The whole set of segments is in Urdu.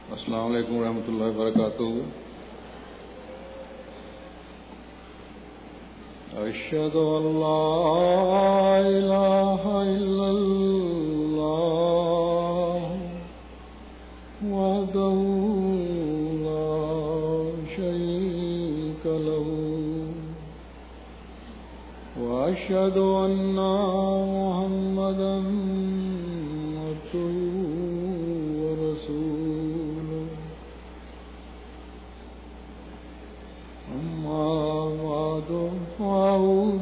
السلام علیکم ورحمۃ اللہ وبرکاتہ. اشہد ان لا الہ الا اللہ وحدہ لا شریک لہ واشہد ان محمدا عبدہ ورسولہ. اما بعد فاعوذ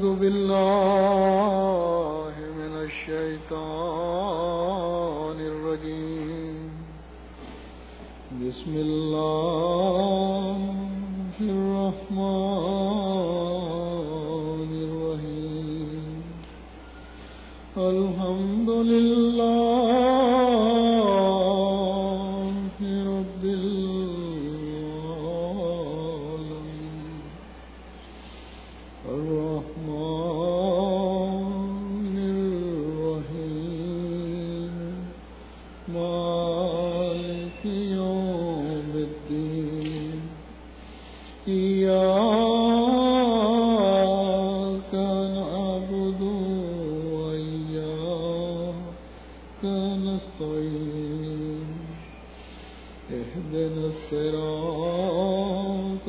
باللہ من الشیطان الرجیم. بسم اللہ الرحمن الرحیم. الحمد للہ الصراط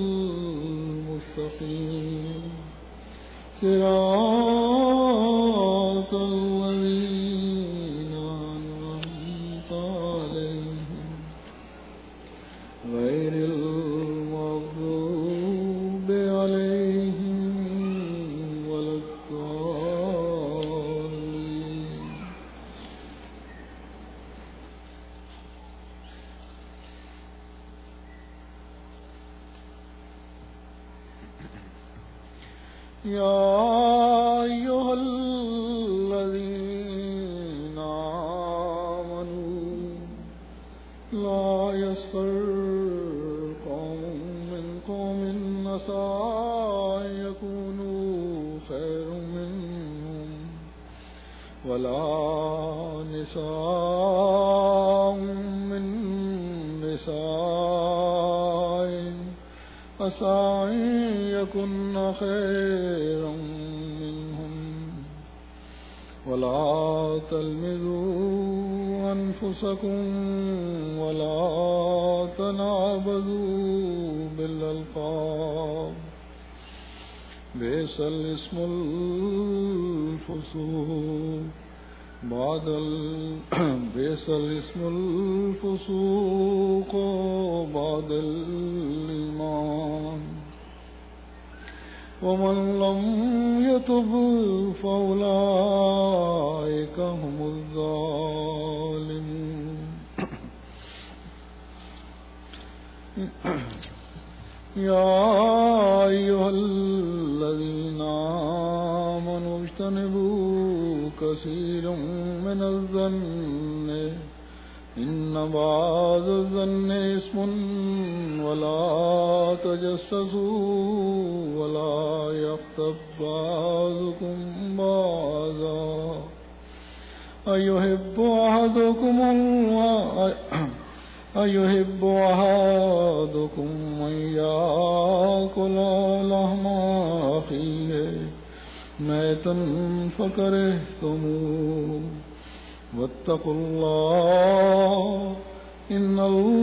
المستقيم صراط الذين أنعمت عليهم غير المغضوب عليهم ولا الضالين. يا أيها الذين آمنوا لا يسخر قوم من قوم عسى أن يكونوا خيرا منهم ولا نساء من نساء عسى أن يكن خيرا منهم ولا تلمزوا أنفسكم ولا تنابزوا بالألقاب. بئس الاسم الفسوق بعد الإيمان ومن لم يتب فأولئك هم الظالمون. يا أيها الذين آمنوا اجتنبوا كثيرا من الظن إن بعض الظن إثم ولا تجسسوا ولا يغتب بعضكم بعضا أيحب أحدكم أن يأكل لحم أخيه ميتا فكرهتموه واتقوا الله إن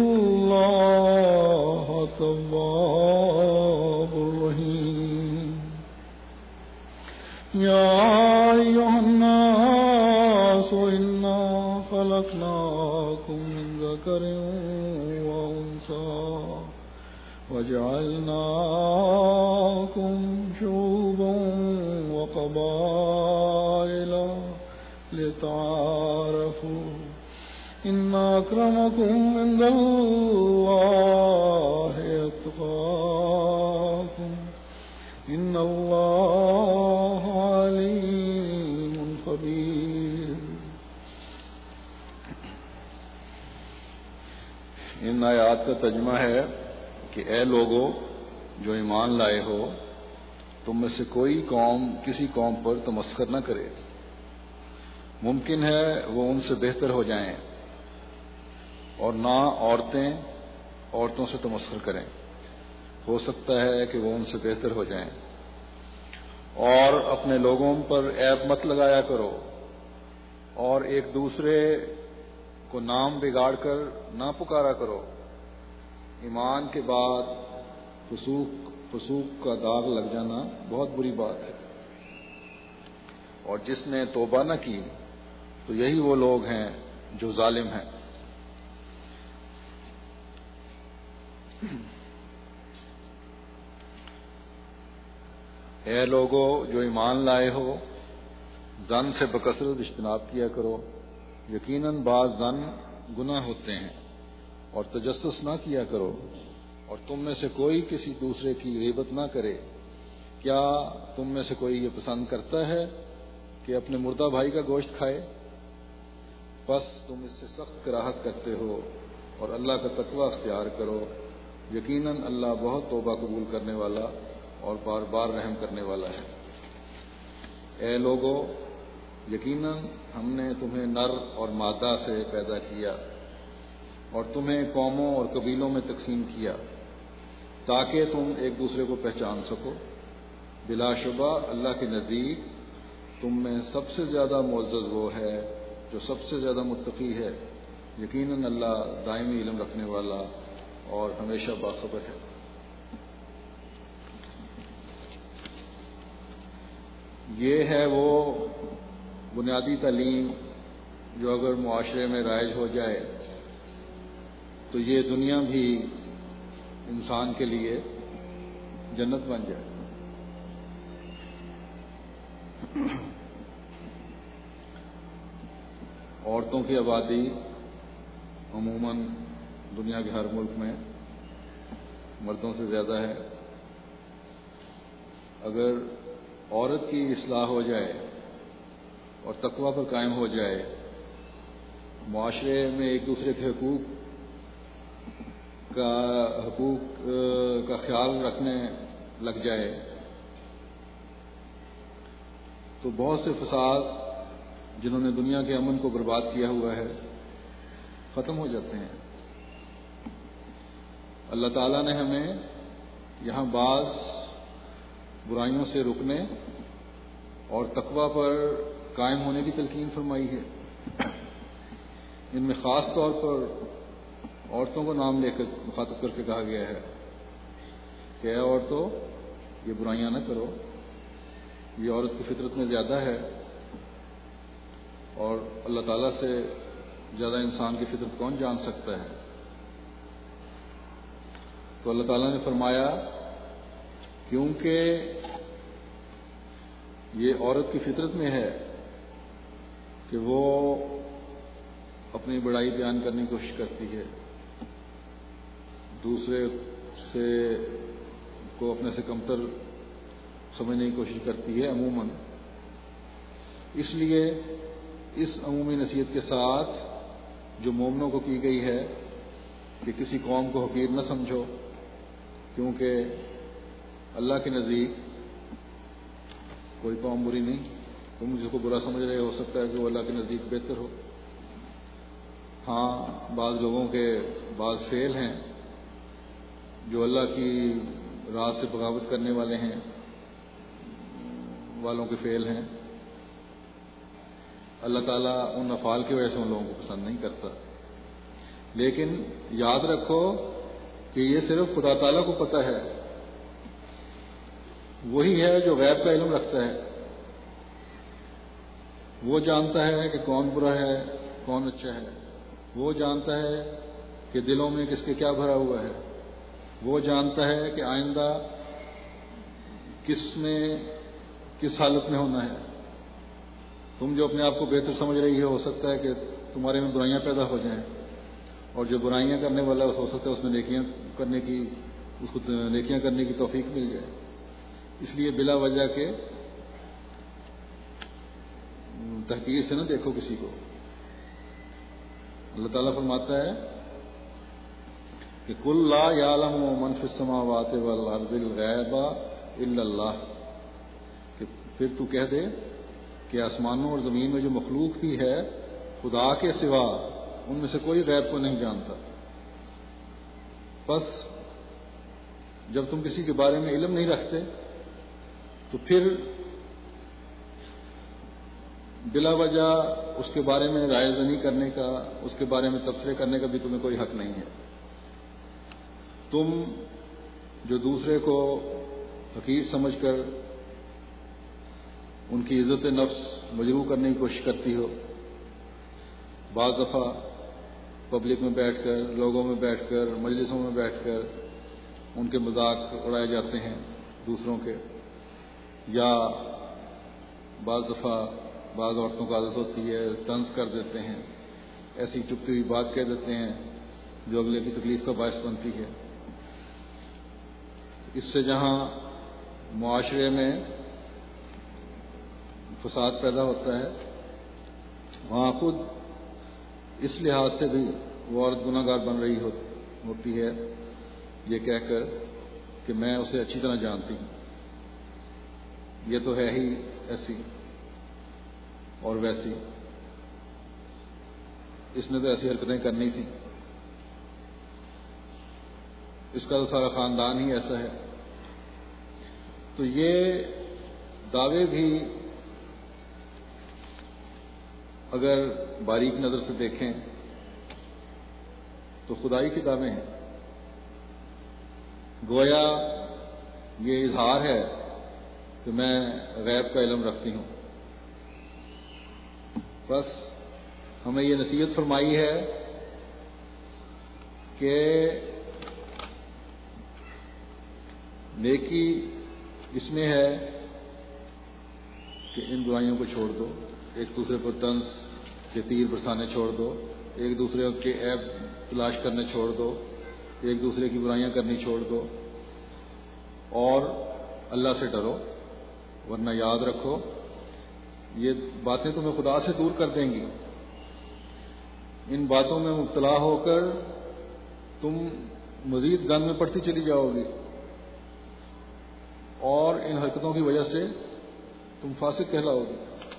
الله تواب رحيم. يا أيها الناس إنا خلقناكم من ذكر وأنثى وجعلناكم شعوبا وقبائل لتعارفوا إن أكرمكم عند الله أتقاكم إن الله عليم خبير. ان آیات کا ترجمہ ہے کہ اے لوگو جو ایمان لائے ہو، تم میں سے کوئی قوم کسی قوم پر تمسخر نہ کرے. ممکن ہے وہ ان سے بہتر ہو جائیں، اور نہ عورتیں عورتوں سے تمسخر کریں، ہو سکتا ہے کہ وہ ان سے بہتر ہو جائیں، اور اپنے لوگوں پر عیب مت لگایا کرو، اور ایک دوسرے کو نام بگاڑ کر نہ پکارا کرو۔ ایمان کے بعد فسوق کا داغ لگ جانا بہت بری بات ہے، اور جس نے توبہ نہ کی تو یہی وہ لوگ ہیں جو ظالم ہیں۔ اے لوگو جو ایمان لائے ہو، ظن سے بکثرت اجتناب کیا کرو، یقیناً بعض ظن گناہ ہوتے ہیں، اور تجسس نہ کیا کرو، اور تم میں سے کوئی کسی دوسرے کی غیبت نہ کرے۔ کیا تم میں سے کوئی یہ پسند کرتا ہے کہ اپنے مردہ بھائی کا گوشت کھائے؟ بس تم اس سے سخت کراہت کرتے ہو، اور اللہ کا تقوی اختیار کرو، یقیناً اللہ بہت توبہ قبول کرنے والا اور بار بار رحم کرنے والا ہے۔ اے لوگو، یقیناً ہم نے تمہیں نر اور مادہ سے پیدا کیا اور تمہیں قوموں اور قبیلوں میں تقسیم کیا تاکہ تم ایک دوسرے کو پہچان سکو۔ بلا شبہ اللہ کے نزدیک تم میں سب سے زیادہ معزز وہ ہے جو سب سے زیادہ متقی ہے، یقیناً اللہ دائمی علم رکھنے والا اور ہمیشہ باخبر ہے۔ یہ ہے وہ بنیادی تعلیم جو اگر معاشرے میں رائج ہو جائے تو یہ دنیا بھی انسان کے لیے جنت بن جائے۔ عورتوں کی آبادی عموماً دنیا کے ہر ملک میں مردوں سے زیادہ ہے۔ اگر عورت کی اصلاح ہو جائے اور تقوی پر قائم ہو جائے، معاشرے میں ایک دوسرے کے حقوق کا خیال رکھنے لگ جائے تو بہت سے فساد جنہوں نے دنیا کے امن کو برباد کیا ہوا ہے ختم ہو جاتے ہیں۔ اللہ تعالیٰ نے ہمیں یہاں بعض برائیوں سے رکنے اور تقوی پر قائم ہونے کی تلقین فرمائی ہے۔ ان میں خاص طور پر عورتوں کو نام لے کر مخاطب کر کے کہا گیا ہے کہ اے عورتوں، یہ برائیاں نہ کرو، یہ عورت کی فطرت میں زیادہ ہے، اور اللہ تعالیٰ سے زیادہ انسان کی فطرت کون جان سکتا ہے۔ تو اللہ تعالیٰ نے فرمایا کیونکہ یہ عورت کی فطرت میں ہے کہ وہ اپنی بڑائی بیان کرنے کی کوشش کرتی ہے، دوسرے سے کو اپنے سے کمتر سمجھنے کی کوشش کرتی ہے عموماً۔ اس لیے اس عمومی نصیحت کے ساتھ جو مومنوں کو کی گئی ہے کہ کسی قوم کو حقیر نہ سمجھو، کیونکہ اللہ کے نزدیک کوئی قوم بری نہیں۔ تم جس کو برا سمجھ رہے ہو سکتا ہے کہ وہ اللہ کے نزدیک بہتر ہو۔ ہاں، بعض لوگوں کے بعض فعل ہیں جو اللہ کی راہ سے بغاوت کرنے والوں کے فعل ہیں، اللہ تعالیٰ ان افعال کی وجہ سے ان لوگوں کو پسند نہیں کرتا۔ لیکن یاد رکھو کہ یہ صرف خدا تعالیٰ کو پتہ ہے، وہی ہے جو غیب کا علم رکھتا ہے، وہ جانتا ہے کہ کون برا ہے کون اچھا ہے، وہ جانتا ہے کہ دلوں میں کس کے کیا بھرا ہوا ہے، وہ جانتا ہے کہ آئندہ کس حالت میں ہونا ہے۔ تم جو اپنے آپ کو بہتر سمجھ رہی ہو سکتا ہے کہ تمہارے میں برائیاں پیدا ہو جائیں، اور جو برائیاں کرنے والا ہو سکتا ہے اس میں نیکیاں کرنے کی توفیق مل جائے۔ اس لیے بلا وجہ کے تحقیر سے نہ دیکھو کسی کو۔ اللہ تعالیٰ فرماتا ہے کہ قل لا یعلم من فی السماوات والارض الغیب الا اللہ، کہ پھر تو کہہ دے کہ آسمانوں اور زمین میں جو مخلوق بھی ہے خدا کے سوا ان میں سے کوئی غیب کو نہیں جانتا. بس جب تم کسی کے بارے میں علم نہیں رکھتے تو پھر بلا وجہ اس کے بارے میں رائے زنی کرنے کا، اس کے بارے میں تبصرے کرنے کا بھی تمہیں کوئی حق نہیں ہے. تم جو دوسرے کو حقیر سمجھ کر ان کی عزت نفس مجروح کرنے کی کوشش کرتی ہو، بعض دفعہ پبلک میں بیٹھ کر، لوگوں میں بیٹھ کر، مجلسوں میں بیٹھ کر ان کے مذاق اڑائے جاتے ہیں دوسروں کے، یا بعض دفعہ بعض عورتوں کو عادت ہوتی ہے طنز کر دیتے ہیں، ایسی چپتی ہوئی بات کہہ دیتے ہیں جو اگلے کی تکلیف کا باعث بنتی ہے. اس سے جہاں معاشرے میں فساد پیدا ہوتا ہے، وہاں خود اس لحاظ سے بھی وہ عورت گناہ گار بن رہی ہوتی ہے یہ کہہ کر کہ میں اسے اچھی طرح جانتی ہوں، یہ تو ہے ہی ایسی اور ویسی، اس نے تو ایسی حرکتیں کرنی تھیں، اس کا تو سارا خاندان ہی ایسا ہے. تو یہ دعوے بھی اگر باریک نظر سے دیکھیں تو خدائی کے دعوے ہیں. گویا یہ اظہار ہے کہ میں غیب کا علم رکھتی ہوں. بس ہمیں یہ نصیحت فرمائی ہے کہ نیکی اس میں ہے کہ ان برائیوں کو چھوڑ دو، ایک دوسرے پر طنز کے تیر برسانے چھوڑ دو، ایک دوسرے کے عیب تلاش کرنے چھوڑ دو، ایک دوسرے کی برائیاں کرنی چھوڑ دو، اور اللہ سے ڈرو. ورنہ یاد رکھو یہ باتیں تمہیں خدا سے دور کر دیں گی. ان باتوں میں مبتلا ہو کر تم مزید گند میں پڑتی چلی جاؤ گی، اور ان حرکتوں کی وجہ سے تم فاسق کہلاؤ گی.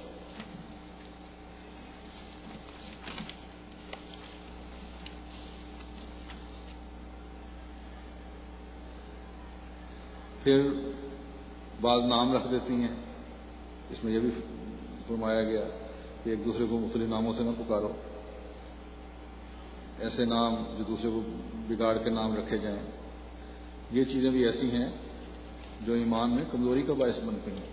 پھر بعض نام رکھ دیتی ہیں، اس میں یہ بھی فرمایا گیا کہ ایک دوسرے کو مختلف ناموں سے نہ پکارو، ایسے نام جو دوسرے کو بگاڑ کے نام رکھے جائیں. یہ چیزیں بھی ایسی ہیں جو ایمان میں کمزوری کا باعث بنتی ہیں.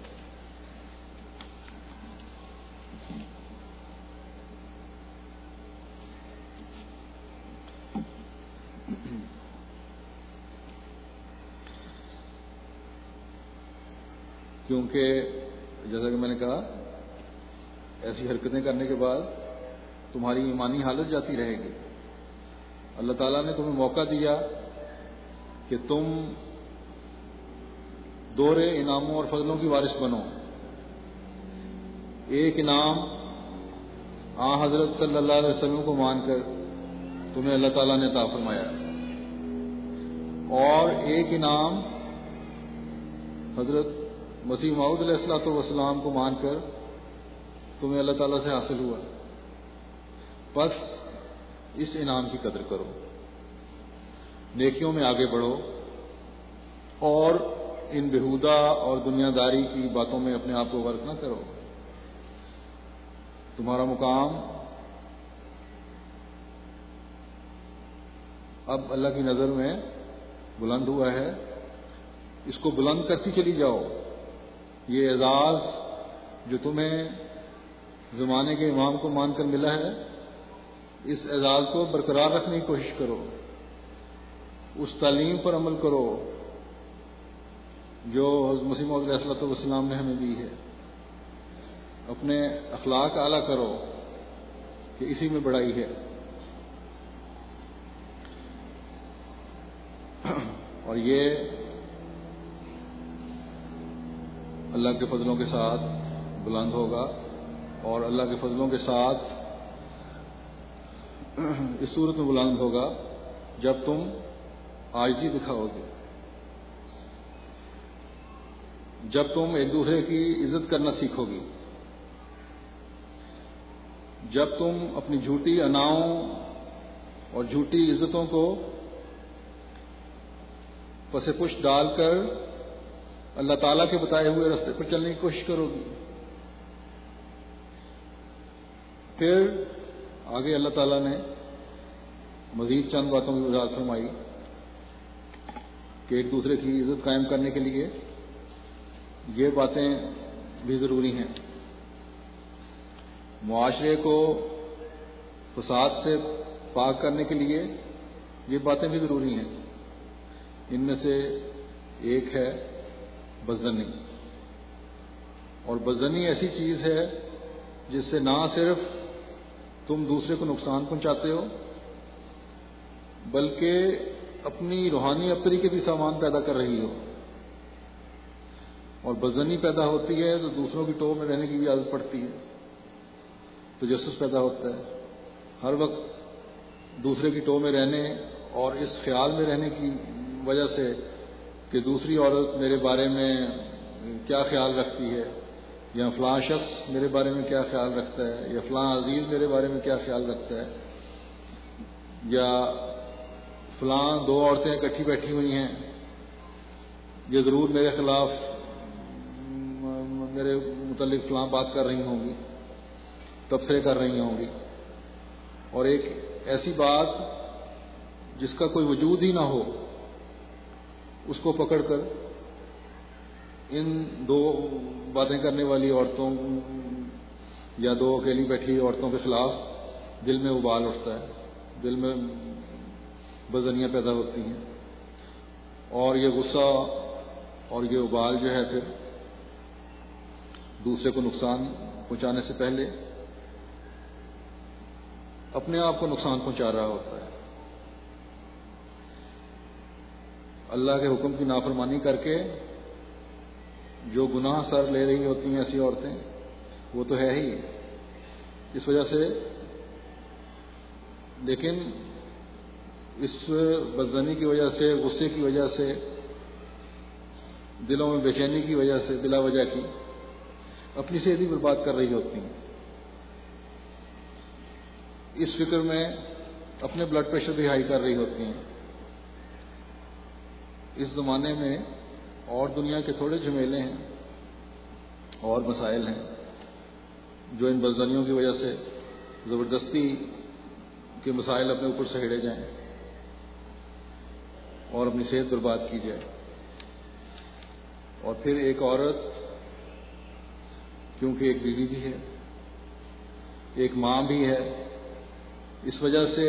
کیونکہ جیسا کہ میں نے کہا ایسی حرکتیں کرنے کے بعد تمہاری ایمانی حالت جاتی رہے گی. اللہ تعالیٰ نے تمہیں موقع دیا کہ تم دورے انعاموں اور فضلوں کی وارث بنو. ایک انعام حضرت صلی اللہ علیہ وسلم کو مان کر تمہیں اللہ تعالیٰ نے عطا فرمایا، اور ایک انعام حضرت مسیح موعود علیہ الصلوۃ والسلام کو مان کر تمہیں اللہ تعالیٰ سے حاصل ہوا. بس اس انعام کی قدر کرو، نیکیوں میں آگے بڑھو، اور ان بےہودہ اور دنیا داری کی باتوں میں اپنے آپ کو غرق نہ کرو. تمہارا مقام اب اللہ کی نظر میں بلند ہوا ہے، اس کو بلند کرتی چلی جاؤ. یہ اعزاز جو تمہیں زمانے کے امام کو مان کر ملا ہے، اس اعزاز کو برقرار رکھنے کی کوشش کرو، اس تعلیم پر عمل کرو جو حضرت مسیح موعود علیہ الصلوۃ والسلام نے ہمیں دی ہے. اپنے اخلاق اعلیٰ کرو کہ اسی میں بڑائی ہے. اور یہ اللہ کے فضلوں کے ساتھ بلند ہوگا، اور اللہ کے فضلوں کے ساتھ اس صورت میں بلند ہوگا جب تم عاجزی دکھاؤ گے، جب تم ایک دوسرے کی عزت کرنا سیکھو گی، جب تم اپنی جھوٹی اناؤں اور جھوٹی عزتوں کو پس پشت ڈال کر اللہ تعالیٰ کے بتائے ہوئے راستے پر چلنے کی کوشش کرو گی. پھر آگے اللہ تعالیٰ نے مزید چند باتوں کی وضاحت فرمائی کہ ایک دوسرے کی عزت قائم کرنے کے لیے یہ باتیں بھی ضروری ہیں. معاشرے کو فساد سے پاک کرنے کے لیے یہ باتیں بھی ضروری ہیں. ان میں سے ایک ہے بدظنی. اور بدظنی ایسی چیز ہے جس سے نہ صرف تم دوسرے کو نقصان پہنچاتے ہو بلکہ اپنی روحانی ابتری کے بھی سامان پیدا کر رہی ہو. اور بدظنی پیدا ہوتی ہے تو دوسروں کی ٹو میں رہنے کی بھی عادت پڑتی ہے, تجسس پیدا ہوتا ہے. ہر وقت دوسرے کی ٹو میں رہنے اور اس خیال میں رہنے کی وجہ سے کہ دوسری عورت میرے بارے میں کیا خیال رکھتی ہے, یا فلاں شخص میرے بارے میں کیا خیال رکھتا ہے, یا فلاں عزیز میرے بارے میں کیا خیال رکھتا ہے, یا فلاں دو عورتیں اکٹھی بیٹھی ہوئی ہیں, یہ ضرور میرے خلاف میرے متعلق فلاں بات کر رہی ہوں گی, تبصرے کر رہی ہوں گی. اور ایک ایسی بات جس کا کوئی وجود ہی نہ ہو اس کو پکڑ کر ان دو باتیں کرنے والی عورتوں یا دو اکیلی بیٹھی عورتوں کے خلاف دل میں ابال اٹھتا ہے, دل میں بدظنیاں پیدا ہوتی ہیں. اور یہ غصہ اور یہ ابال جو ہے پھر دوسرے کو نقصان پہنچانے سے پہلے اپنے آپ کو نقصان پہنچا رہا ہوتا ہے. اللہ کے حکم کی نافرمانی کر کے جو گناہ سر لے رہی ہوتی ہیں ایسی عورتیں, وہ تو ہے ہی اس وجہ سے. لیکن اس بدظنی کی وجہ سے, غصے کی وجہ سے, دلوں میں بے چینی کی وجہ سے بلا وجہ کی اپنی صحت ہی برباد کر رہی ہوتی ہیں. اس فکر میں اپنے بلڈ پریشر بھی ہائی کر رہی ہوتی ہیں. اس زمانے میں اور دنیا کے تھوڑے جھمیلے ہیں اور مسائل ہیں جو ان بدظنیوں کی وجہ سے زبردستی کے مسائل اپنے اوپر سہیڑے جائیں اور اپنی صحت برباد کی جائے. اور پھر ایک عورت کیونکہ ایک بیوی بھی ہے, ایک ماں بھی ہے, اس وجہ سے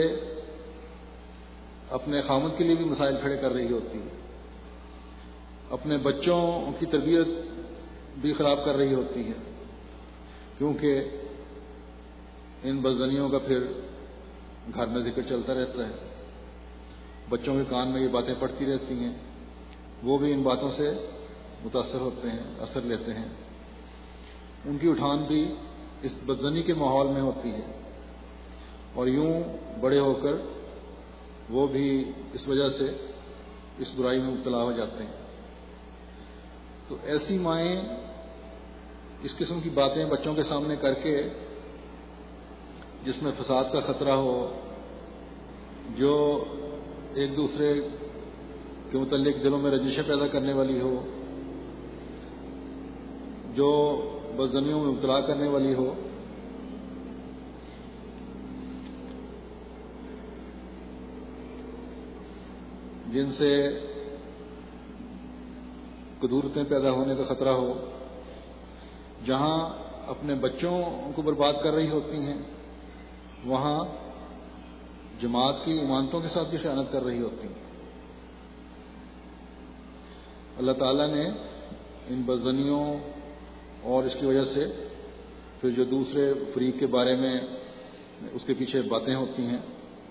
اپنے خامد کے لیے بھی مسائل کھڑے کر رہی ہوتی ہے, اپنے بچوں کی تربیت بھی خراب کر رہی ہوتی ہے, کیونکہ ان بدظنیوں کا پھر گھر میں ذکر چلتا رہتا ہے, بچوں کے کان میں یہ باتیں پڑتی رہتی ہیں, وہ بھی ان باتوں سے متاثر ہوتے ہیں, اثر لیتے ہیں. ان کی اٹھان بھی اس بدظنی کے ماحول میں ہوتی ہے اور یوں بڑے ہو کر وہ بھی اس وجہ سے اس برائی میں مبتلا ہو جاتے ہیں. تو ایسی مائیں اس قسم کی باتیں بچوں کے سامنے کر کے جس میں فساد کا خطرہ ہو, جو ایک دوسرے کے متعلق دلوں میں رنجشیں پیدا کرنے والی ہو, جو بدظنیوں میں مبتلا کرنے والی ہو, جن سے قدورتیں پیدا ہونے کا خطرہ ہو, جہاں اپنے بچوں کو برباد کر رہی ہوتی ہیں وہاں جماعت کی امانتوں کے ساتھ بھی خیانت کر رہی ہوتی ہیں. اللہ تعالیٰ نے ان بدظنیوں اور اس کی وجہ سے پھر جو دوسرے فریق کے بارے میں اس کے پیچھے باتیں ہوتی ہیں,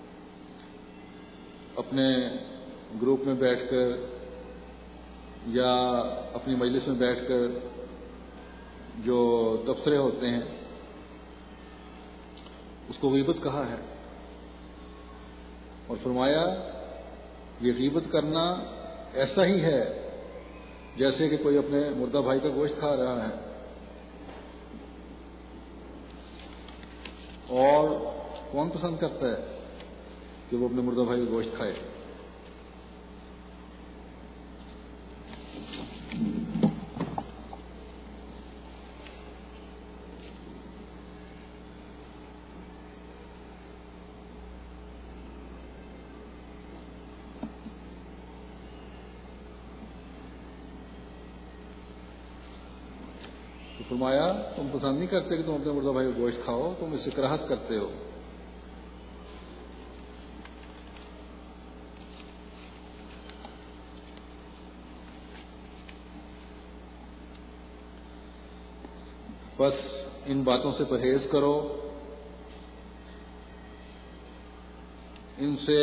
اپنے گروپ میں بیٹھ کر یا اپنی مجلس میں بیٹھ کر جو تبصرے ہوتے ہیں اس کو غیبت کہا ہے, اور فرمایا یہ غیبت کرنا ایسا ہی ہے جیسے کہ کوئی اپنے مردہ بھائی کا گوشت کھا رہا ہے. اور کون پسند کرتا ہے کہ وہ اپنے مردہ بھائی کا گوشت کھائے. فرمایا تم پسند نہیں کرتے کہ تم اپنے مردہ بھائی کا گوشت کھاؤ, تم اس سے کراہت کرتے ہو. بس ان باتوں سے پرہیز کرو, ان سے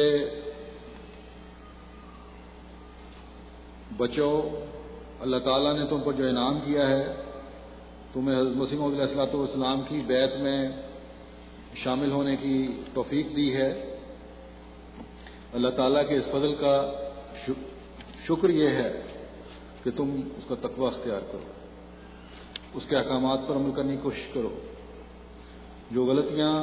بچو. اللہ تعالیٰ نے تم پر جو انعام کیا ہے, تمہیں حضرت مسیح موعود علیہ الصلوۃ والسلام کی بیعت میں شامل ہونے کی توفیق دی ہے. اللہ تعالیٰ کے اس فضل کا شکر یہ ہے کہ تم اس کا تقوی اختیار کرو, اس کے احکامات پر عمل کرنے کی کوشش کرو. جو غلطیاں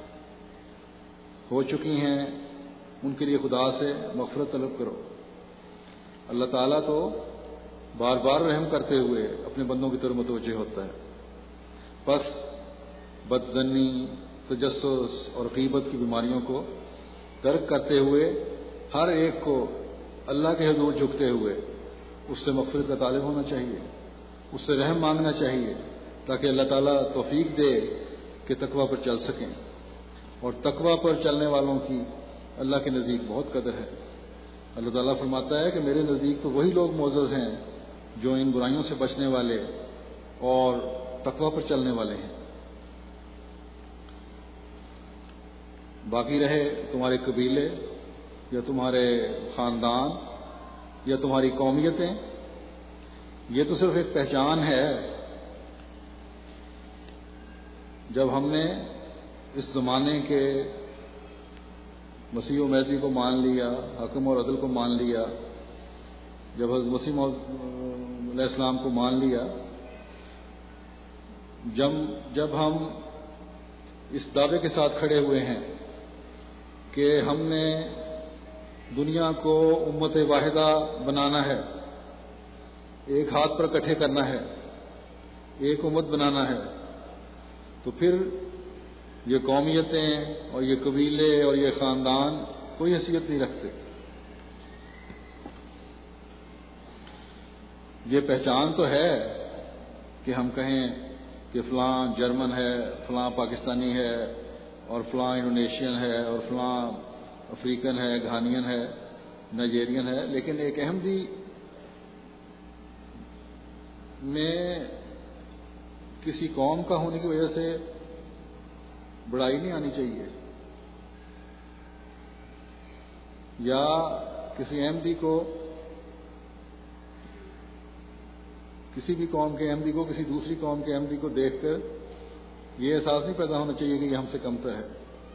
ہو چکی ہیں ان کے لیے خدا سے مغفرت طلب کرو. اللہ تعالیٰ تو بار بار رحم کرتے ہوئے اپنے بندوں کی طرف متوجہ ہوتا ہے. بس بدظنی, تجسس اور غیبت کی بیماریوں کو ترک کرتے ہوئے ہر ایک کو اللہ کے حضور جھکتے ہوئے اس سے مغفرت کا طالب ہونا چاہیے, اس سے رحم مانگنا چاہیے, تاکہ اللہ تعالیٰ توفیق دے کہ تقوی پر چل سکیں. اور تقوی پر چلنے والوں کی اللہ کے نزدیک بہت قدر ہے. اللہ تعالیٰ فرماتا ہے کہ میرے نزدیک تو وہی لوگ معزز ہیں جو ان برائیوں سے بچنے والے اور تقوی پر چلنے والے ہیں. باقی رہے تمہارے قبیلے یا تمہارے خاندان یا تمہاری قومیتیں, یہ تو صرف ایک پہچان ہے. جب ہم نے اس زمانے کے مسیح و مہدی کو مان لیا, حکم اور عدل کو مان لیا, جب حضرت مسیح علیہ السلام کو مان لیا, جب ہم اس دعوے کے ساتھ کھڑے ہوئے ہیں کہ ہم نے دنیا کو امت واحدہ بنانا ہے, ایک ہاتھ پر اکٹھے کرنا ہے, ایک امت بنانا ہے, تو پھر یہ قومیتیں اور یہ قبیلے اور یہ خاندان کوئی حیثیت نہیں رکھتے. یہ پہچان تو ہے کہ ہم کہیں کہ فلاں جرمن ہے, فلاں پاکستانی ہے, اور فلاں انڈونیشین ہے, اور فلاں افریقن ہے, گھانین ہے, نائجیرین ہے, لیکن ایک احمدی میں کسی قوم کا ہونے کی وجہ سے بڑائی نہیں آنی چاہیے, یا کسی احمدی کو, کسی بھی قوم کے احمدی کو کسی دوسری قوم کے احمدی کو دیکھ کر یہ احساس نہیں پیدا ہونا چاہیے کہ یہ ہم سے کمتر ہے.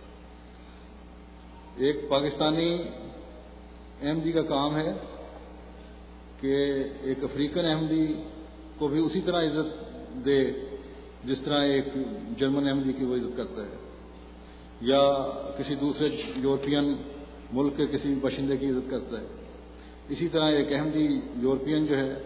ایک پاکستانی احمدی کا کام ہے کہ ایک افریقن احمدی کو بھی اسی طرح عزت دے جس طرح ایک جرمن احمدی کی وہ عزت کرتا ہے, یا کسی دوسرے یورپین ملک کے کسی باشندے کی عزت کرتا ہے. اسی طرح ایک احمدی یورپین جو ہے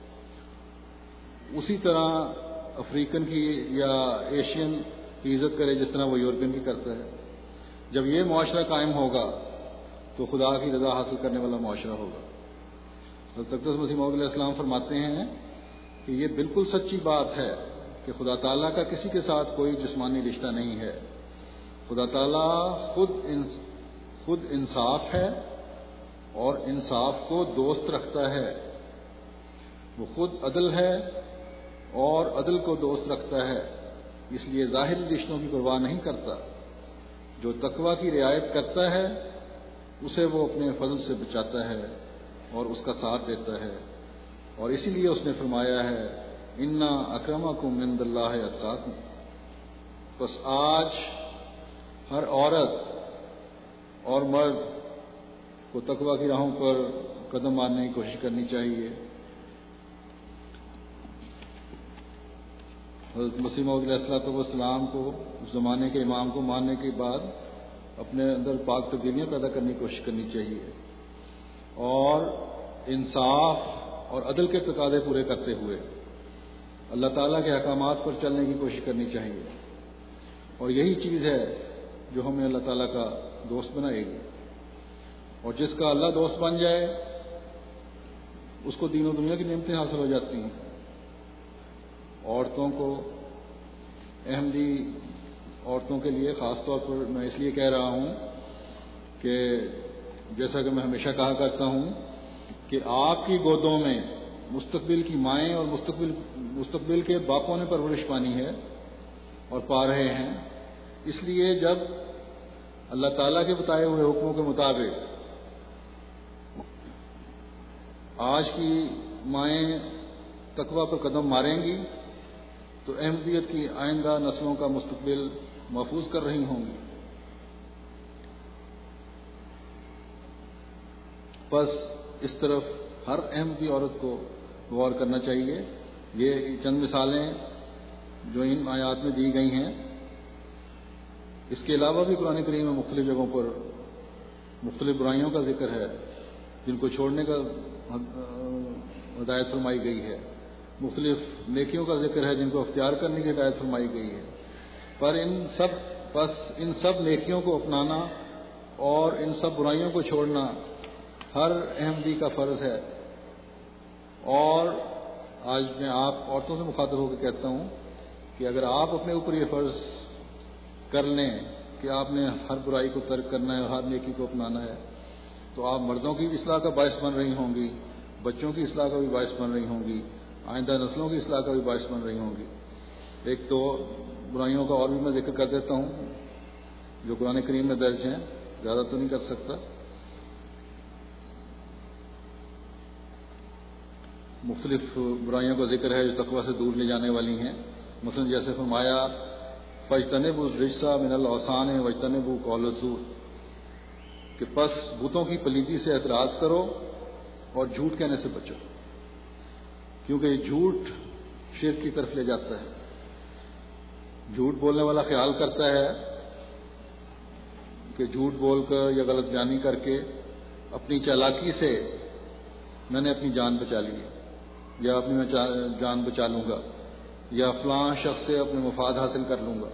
اسی طرح افریقن کی یا ایشین کی عزت کرے جس طرح وہ یورپین کی کرتا ہے. جب یہ معاشرہ قائم ہوگا تو خدا کی رضا حاصل کرنے والا معاشرہ ہوگا. حضرت اقدس مسیح موعود علیہ السلام فرماتے ہیں کہ یہ بالکل سچی بات ہے کہ خدا تعالیٰ کا کسی کے ساتھ کوئی جسمانی رشتہ نہیں ہے. خدا تعالیٰ خود انصاف ہے اور انصاف کو دوست رکھتا ہے. وہ خود عدل ہے اور عدل کو دوست رکھتا ہے, اس لیے ظاہری رشتوں کی پرواہ نہیں کرتا. جو تقوی کی رعایت کرتا ہے اسے وہ اپنے فضل سے بچاتا ہے اور اس کا ساتھ دیتا ہے. اور اسی لیے اس نے فرمایا ہے انا اکرمکم عند اللہ اتقاکم. بس آج ہر عورت اور مرد کو تقوی کی راہوں پر قدم مارنے کی کوشش کرنی چاہیے. حضرت مسیح موعود علیہ الصلوۃ والسلام کو اس زمانے کے امام کو ماننے کے بعد اپنے اندر پاک تبدیلیاں پیدا کرنے کی کوشش کرنی چاہیے اور انصاف اور عدل کے تقاضے پورے کرتے ہوئے اللہ تعالیٰ کے احکامات پر چلنے کی کوشش کرنی چاہیے. اور یہی چیز ہے جو ہمیں اللہ تعالیٰ کا دوست بنائے گی. اور جس کا اللہ دوست بن جائے اس کو دین و دنیا کی نعمتیں حاصل ہو جاتی ہیں. عورتوں کو احمدی عورتوں کے لیے خاص طور پر میں اس لیے کہہ رہا ہوں کہ جیسا کہ میں ہمیشہ کہا کرتا ہوں کہ آپ کی گودوں میں مستقبل کی مائیں اور مستقبل کے باپوں نے پرورش پانی ہے اور پا رہے ہیں. اس لیے جب اللہ تعالیٰ کے بتائے ہوئے حکموں کے مطابق آج کی مائیں تقویٰ پر قدم ماریں گی تو احمدیت کی آئندہ نسلوں کا مستقبل محفوظ کر رہی ہوں گی. بس اس طرف ہر احمدی عورت کو غور کرنا چاہیے. یہ چند مثالیں جو ان آیات میں دی گئی ہیں. اس کے علاوہ بھی قرآن کریم میں مختلف جگہوں پر مختلف برائیوں کا ذکر ہے جن کو چھوڑنے کا ہدایت فرمائی گئی ہے. مختلف نیکیوں کا ذکر ہے جن کو اختیار کرنے کی ہدایت فرمائی گئی ہے. پر ان سب نیکیوں کو اپنانا اور ان سب برائیوں کو چھوڑنا ہر احمدی کا فرض ہے. اور آج میں آپ عورتوں سے مخاطب ہو کے کہتا ہوں کہ اگر آپ اپنے اوپر یہ فرض کر لیں کہ آپ نے ہر برائی کو ترک کرنا ہے اور ہر نیکی کو اپنانا ہے تو آپ مردوں کی اصلاح کا باعث بن رہی ہوں گی, بچوں کی اصلاح کا بھی باعث بن رہی ہوں گی, آئندہ نسلوں کی اصلاح کا بھی باعث بن رہی ہوں گی. ایک دو برائیوں کا اور بھی میں ذکر کر دیتا ہوں جو قرآن کریم میں درج ہیں, زیادہ تو نہیں کر سکتا. مختلف برائیوں کا ذکر ہے جو تقویٰ سے دور لے جانے والی ہیں. مثلا جیسے فرمایا فاجتنبوا الرجس من الاوثان واجتنبوا قول الزور, کہ پس بتوں کی پلیدی سے اعتراض کرو اور جھوٹ کہنے سے بچو, کیونکہ یہ جھوٹ شرک کی طرف لے جاتا ہے. جھوٹ بولنے والا خیال کرتا ہے کہ جھوٹ بول کر یا غلط بیانی کر کے اپنی چالاکی سے میں نے اپنی جان بچا لی یا اپنی میں جان بچا لوں گا یا فلاں شخص سے اپنے مفاد حاصل کر لوں گا.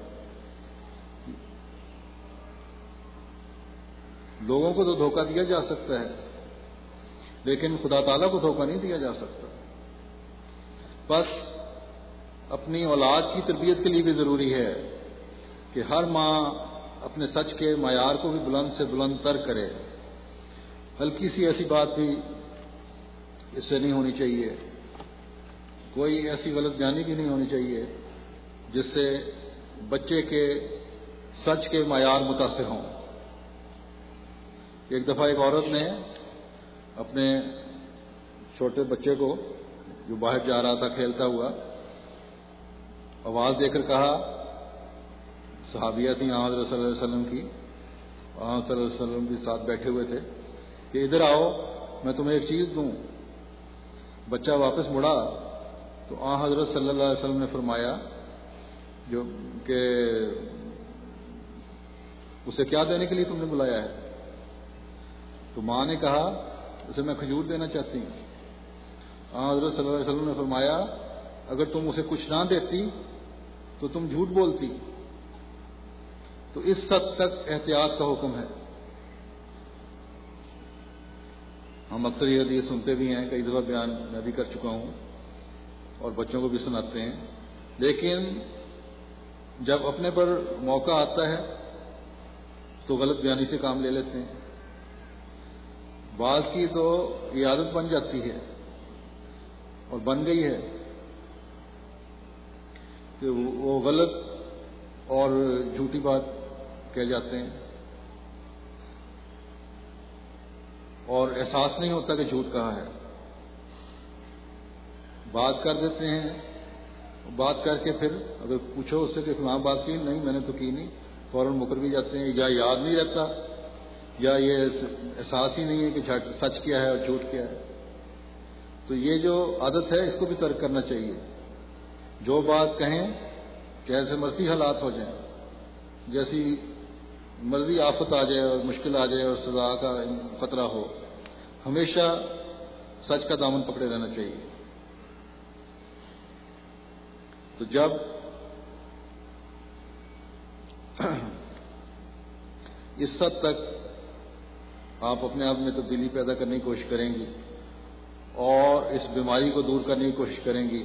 لوگوں کو تو دھوکہ دیا جا سکتا ہے لیکن خدا تعالیٰ کو دھوکہ نہیں دیا جا سکتا. بس اپنی اولاد کی تربیت کے لیے بھی ضروری ہے کہ ہر ماں اپنے سچ کے معیار کو بھی بلند سے بلند تر کرے. ہلکی سی ایسی بات بھی اس سے نہیں ہونی چاہیے, کوئی ایسی غلط بیانی بھی نہیں ہونی چاہیے جس سے بچے کے سچ کے معیار متاثر ہوں. ایک دفعہ ایک عورت نے اپنے چھوٹے بچے کو جو باہر جا رہا تھا کھیلتا ہوا آواز دے کر کہا, صحابیہ تھیں حضرت صلی اللہ علیہ وسلم کی, وہاں صلی اللہ علیہ وسلم کے ساتھ بیٹھے ہوئے تھے, کہ ادھر آؤ میں تمہیں ایک چیز دوں. بچہ واپس مڑا تو حضرت صلی اللہ علیہ وسلم نے فرمایا جو کہ اسے کیا دینے کے لیے تم نے بلایا ہے؟ تو ماں نے کہا اسے میں کھجور دینا چاہتی ہوں. حضرت صلی اللہ علیہ وسلم نے فرمایا اگر تم اسے کچھ نہ دیتی تو تم جھوٹ بولتی. تو اس حد تک احتیاط کا حکم ہے. ہم اکثر یہ حدیث سنتے بھی ہیں, کئی دفعہ بیان میں بھی کر چکا ہوں اور بچوں کو بھی سناتے ہیں, لیکن جب اپنے پر موقع آتا ہے تو غلط بیانی سے کام لے لیتے ہیں. بعض کی تو یہ عادت بن جاتی ہے اور بن گئی ہے کہ وہ غلط اور جھوٹی بات کہہ جاتے ہیں اور احساس نہیں ہوتا کہ جھوٹ کہا ہے. بات کر دیتے ہیں, بات کر کے پھر اگر پوچھو اس سے کہ فلاں بات کی, نہیں میں نے تو کی نہیں, فوراً مکر بھی جاتے ہیں. یا یاد نہیں رہتا یا یہ احساس ہی نہیں ہے کہ سچ کیا ہے اور جھوٹ کیا ہے. تو یہ جو عادت ہے اس کو بھی ترک کرنا چاہیے. جو بات کہیں جیسے مرضی حالات ہو جائیں, جیسی مرضی آفت آ جائے اور مشکل آ جائے اور سزا کا خطرہ ہو، ہمیشہ سچ کا دامن پکڑے رہنا چاہیے۔ تو جب اس حد تک آپ اپنے آپ میں تبدیلی پیدا کرنے کی کوشش کریں گی اور اس بیماری کو دور کرنے کی کوشش کریں گی،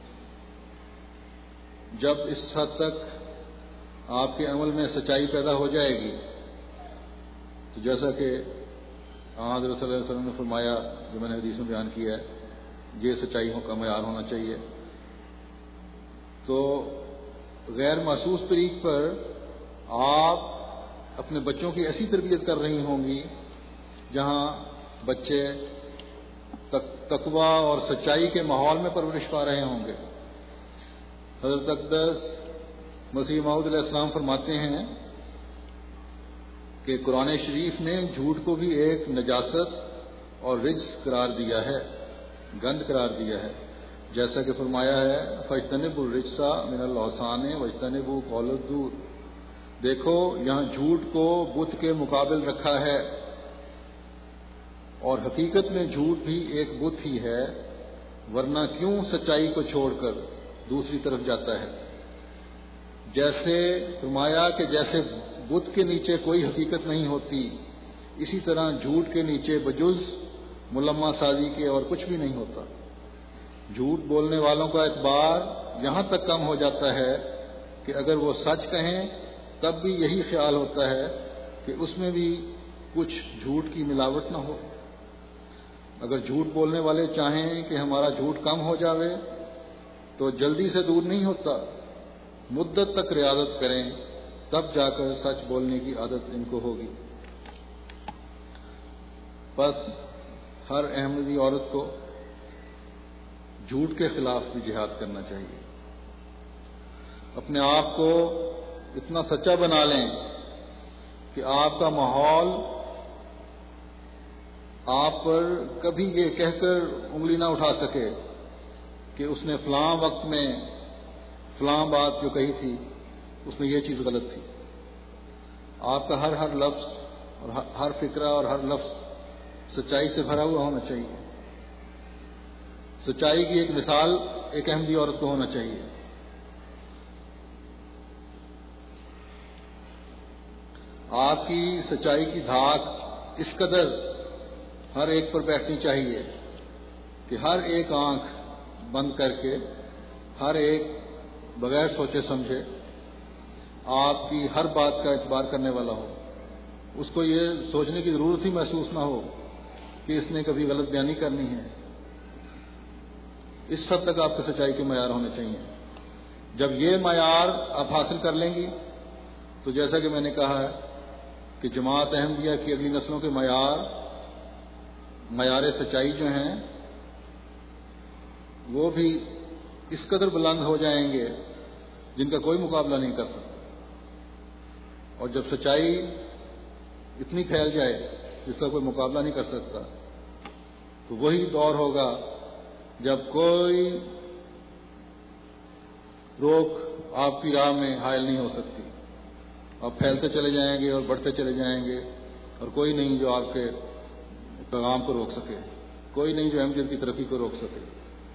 جب اس حد تک آپ کے عمل میں سچائی پیدا ہو جائے گی، تو جیسا کہ حضرت صلی اللہ علیہ وسلم نے فرمایا، جو میں نے حدیث میں بیان کیا ہے، یہ سچائی کا معیار ہونا چاہیے، تو غیر محسوس طریق پر آپ اپنے بچوں کی ایسی تربیت کر رہی ہوں گی جہاں بچے تقویٰ اور سچائی کے ماحول میں پرورش پا رہے ہوں گے۔ حضرت اقدس مسیح موعود علیہ السلام فرماتے ہیں کہ قرآن شریف نے جھوٹ کو بھی ایک نجاست اور رجس قرار دیا ہے، گند قرار دیا ہے، جیسا کہ فرمایا ہے فاجتنبوا الرجس من الاوثان واجتنبوا قول الزور۔ دیکھو یہاں جھوٹ کو بت کے مقابل رکھا ہے، اور حقیقت میں جھوٹ بھی ایک بت ہی ہے، ورنہ کیوں سچائی کو چھوڑ کر دوسری طرف جاتا ہے۔ جیسے فرمایا کہ جیسے بت کے نیچے کوئی حقیقت نہیں ہوتی، اسی طرح جھوٹ کے نیچے بجز ملمہ سازی کے اور کچھ بھی نہیں ہوتا۔ جھوٹ بولنے والوں کا اعتبار یہاں تک کم ہو جاتا ہے کہ اگر وہ سچ کہیں تب بھی یہی خیال ہوتا ہے کہ اس میں بھی کچھ جھوٹ کی ملاوٹ نہ ہو۔ اگر جھوٹ بولنے والے چاہیں کہ ہمارا جھوٹ کم ہو جاوے تو جلدی سے دور نہیں ہوتا، مدت تک ریاضت کریں، تب جا کر سچ بولنے کی عادت ان کو ہوگی۔ بس ہر احمدی عورت کو جھوٹ کے خلاف بھی جہاد کرنا چاہیے، اپنے آپ کو اتنا سچا بنا لیں کہ آپ کا ماحول آپ پر کبھی یہ کہہ کر انگلی نہ اٹھا سکے کہ اس نے فلاں وقت میں فلاں بات جو کہی تھی اس میں یہ چیز غلط تھی۔ آپ کا ہر لفظ اور ہر فکرہ اور ہر لفظ سچائی سے بھرا ہوا ہونا چاہیے۔ سچائی کی ایک مثال ایک احمدی عورت کو ہونا چاہیے۔ آپ کی سچائی کی دھاک اس قدر ہر ایک پر بیٹھنی چاہیے کہ ہر ایک آنکھ بند کر کے ہر ایک بغیر سوچے سمجھے آپ کی ہر بات کا اعتبار کرنے والا ہو، اس کو یہ سوچنے کی ضرورت ہی محسوس نہ ہو کہ اس نے کبھی غلط بیانی کرنی ہے۔ اس حد تک آپ کے سچائی کے معیار ہونے چاہیے۔ جب یہ معیار آپ حاصل کر لیں گی تو جیسا کہ میں نے کہا ہے کہ جماعت احمدیہ کی اگلی نسلوں کے معیار سچائی جو ہیں وہ بھی اس قدر بلند ہو جائیں گے جن کا کوئی مقابلہ نہیں کر سکتا۔ اور جب سچائی اتنی پھیل جائے جس کا کوئی مقابلہ نہیں کر سکتا، تو وہی دور ہوگا جب کوئی روک آپ کی راہ میں حائل نہیں ہو سکتی۔ آپ پھیلتے چلے جائیں گے اور بڑھتے چلے جائیں گے، اور کوئی نہیں جو آپ کے پیغام کو روک سکے، کوئی نہیں جو احمدیت کی ترقی کو روک سکے۔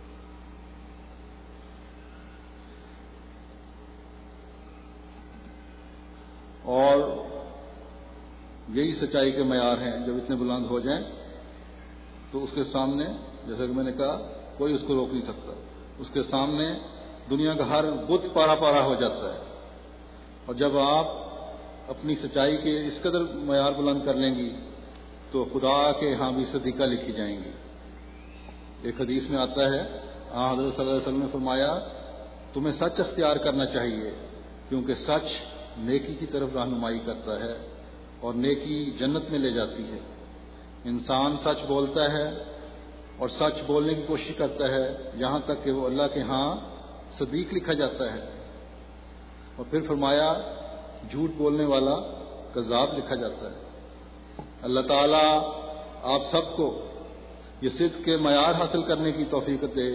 اور یہی سچائی کے معیار ہیں، جب اتنے بلند ہو جائیں تو اس کے سامنے جیسا کہ میں نے کہا کوئی اس کو روک نہیں سکتا۔ اس کے سامنے دنیا کا ہر بت پارا پارا ہو جاتا ہے۔ اور جب آپ اپنی سچائی کے اس قدر معیار بلند کر لیں گی تو خدا کے ہاں بھی صدیقہ لکھی جائیں گی۔ ایک حدیث میں آتا ہے حضرت صلی اللہ علیہ وسلم نے فرمایا تمہیں سچ اختیار کرنا چاہیے، کیونکہ سچ نیکی کی طرف رہنمائی کرتا ہے اور نیکی جنت میں لے جاتی ہے۔ انسان سچ بولتا ہے اور سچ بولنے کی کوشش کرتا ہے یہاں تک کہ وہ اللہ کے ہاں صدیق لکھا جاتا ہے، اور پھر فرمایا جھوٹ بولنے والا کذاب لکھا جاتا ہے۔ اللہ تعالیٰ آپ سب کو یہ صدق کے معیار حاصل کرنے کی توفیق دے،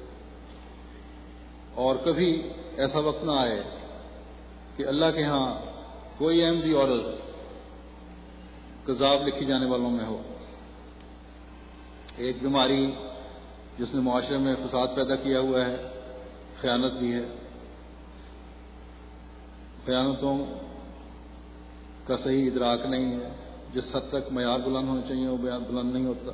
اور کبھی ایسا وقت نہ آئے کہ اللہ کے ہاں کوئی احمدی عورت کذاب لکھی جانے والوں میں ہو. ایک بیماری جس نے معاشرے میں فساد پیدا کیا ہوا ہے خیانت بھی ہے. خیانتوں کا صحیح ادراک نہیں ہے. جس حد تک معیار بلند ہونے چاہیے وہ بلند نہیں ہوتا.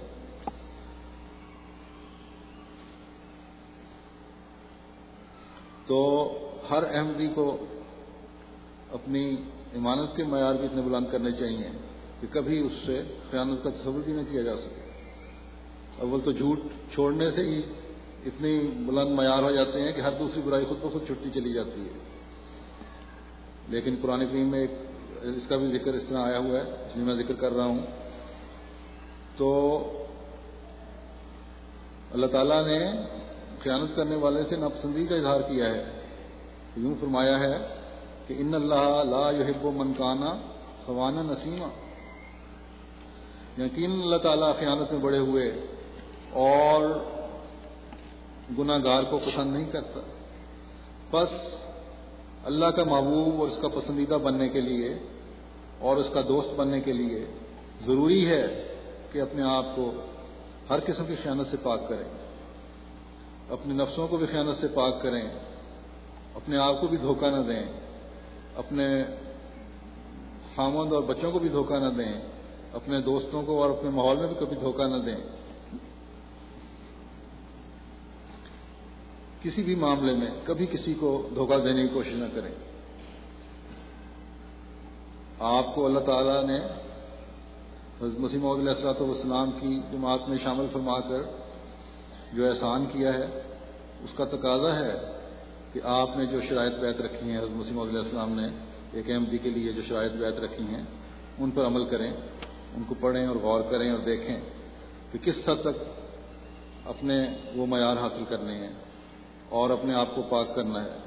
تو ہر احمدی کو اپنی ایمانت کے معیار بھی اتنے بلند کرنے چاہیے کہ کبھی اس سے خیانت کا تصور بھی نہ کیا جا سکے. اول تو جھوٹ چھوڑنے سے ہی اتنی بلند معیار ہو جاتے ہیں کہ ہر دوسری برائی خود بخود چھٹتی چلی جاتی ہے. لیکن قرآن کریم میں اس کا بھی ذکر اس طرح آیا ہوا ہے، اس لیے میں ذکر کر رہا ہوں. تو اللہ تعالیٰ نے خیانت کرنے والے سے ناپسندی کا اظہار کیا ہے. یوں فرمایا ہے کہ ان اللہ لا یحب من کان خوانا نسیما. یقین اللہ تعالیٰ خیانت میں بڑے ہوئے اور گناہ گار کو پسند نہیں کرتا. بس اللہ کا محبوب اور اس کا پسندیدہ بننے کے لیے اور اس کا دوست بننے کے لیے ضروری ہے کہ اپنے آپ کو ہر قسم کی خیانت سے پاک کریں، اپنے نفسوں کو بھی خیانت سے پاک کریں، اپنے آپ کو بھی دھوکہ نہ دیں، اپنے خامند اور بچوں کو بھی دھوکہ نہ دیں، اپنے دوستوں کو اور اپنے ماحول میں بھی کبھی دھوکہ نہ دیں. کسی بھی معاملے میں کبھی کسی کو دھوکہ دینے کی کوشش نہ کریں. آپ کو اللہ تعالیٰ نے حضرت مسیح موعود علیہ الصلوۃ والسلام کی جماعت میں شامل فرما کر جو احسان کیا ہے اس کا تقاضا ہے کہ آپ نے جو شرائط بیعت رکھی ہیں، حضرت مسیح موعود علیہ السلام نے ایک احمدی کے لیے جو شرائط بیعت رکھی ہیں ان پر عمل کریں، ان کو پڑھیں اور غور کریں اور دیکھیں کہ کس حد تک اپنے وہ معیار حاصل کرنے ہیں اور اپنے آپ کو پاک کرنا ہے.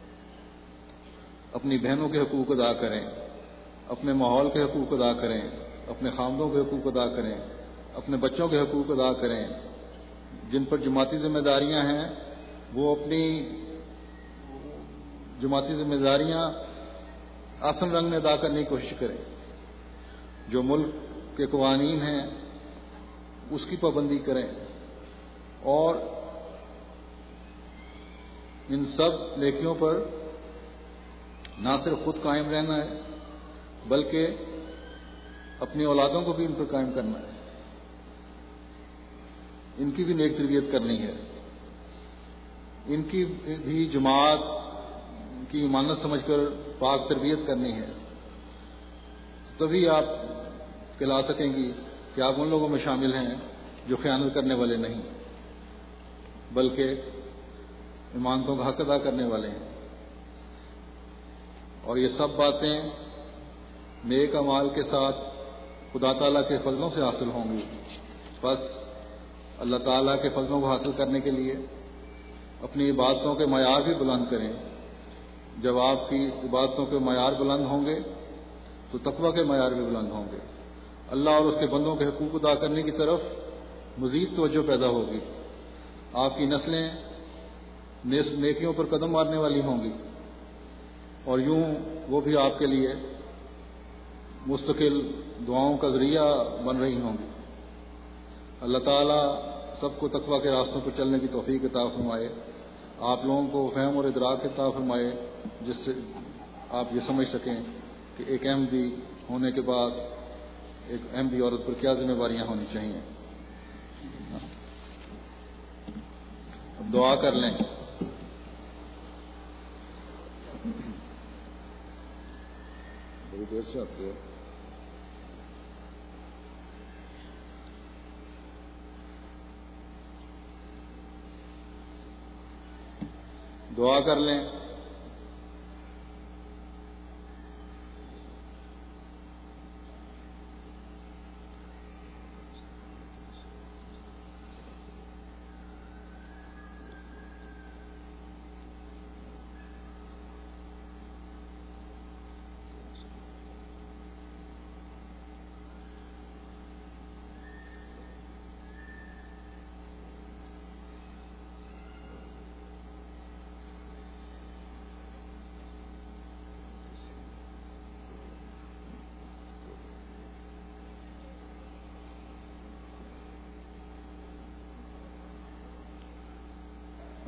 اپنی بہنوں کے حقوق ادا کریں، اپنے ماحول کے حقوق ادا کریں، اپنے خامدوں کے حقوق ادا کریں، اپنے بچوں کے حقوق ادا کریں. جن پر جماعتی ذمہ داریاں ہیں وہ اپنی جماعتی ذمہ داریاں آسن رنگ میں ادا کرنے کی کوشش کریں. جو ملک کے قوانین ہیں اس کی پابندی کریں اور ان سب نیکیوں پر نہ صرف خود قائم رہنا ہے بلکہ اپنی اولادوں کو بھی ان پر قائم کرنا ہے. ان کی بھی نیک تربیت کرنی ہے، ان کی بھی جماعت کی امانت سمجھ کر پاک تربیت کرنی ہے. تبھی آپ کہلا سکیں گی کہ آپ ان لوگوں میں شامل ہیں جو خیانت کرنے والے نہیں بلکہ امانتوں کا حق ادا کرنے والے ہیں. اور یہ سب باتیں نیک اعمال کے ساتھ خدا تعالیٰ کے فضلوں سے حاصل ہوں گی. بس اللہ تعالیٰ کے فضلوں کو حاصل کرنے کے لیے اپنی عبادتوں کے معیار بھی بلند کریں. جب آپ کی عبادتوں کے معیار بلند ہوں گے تو تقویٰ کے معیار بھی بلند ہوں گے. اللہ اور اس کے بندوں کے حقوق ادا کرنے کی طرف مزید توجہ پیدا ہوگی. آپ کی نسلیں نیکیوں پر قدم مارنے والی ہوں گی اور یوں وہ بھی آپ کے لیے مستقل دعاؤں کا ذریعہ بن رہی ہوں گی. اللہ تعالیٰ سب کو تقویٰ کے راستوں پر چلنے کی توفیق عطا فرمائے. آپ لوگوں کو فہم اور ادراک عطا فرمائے جس سے آپ یہ سمجھ سکیں کہ ایک احمدی ہونے کے بعد ایک احمدی عورت پر کیا ذمہ داریاں ہونی چاہیے. اب دعا کر لیں. بڑی دیر سے آتے ہو. دعا کر لیں.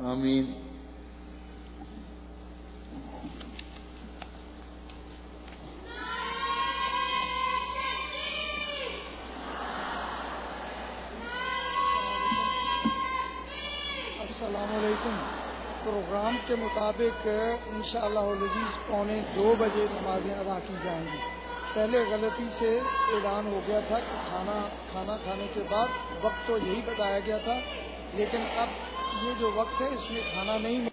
آمین. السلام علیکم. پروگرام کے مطابق انشاءاللہ العزیز 1:45 بجے نمازیں ادا کی جائیں گی. پہلے غلطی سے اعلان ہو گیا تھا کہ کھانا کھانے کے بعد وقت تو یہی بتایا گیا تھا، لیکن اب یہ جو وقت ہے اس میں کھانا نہیں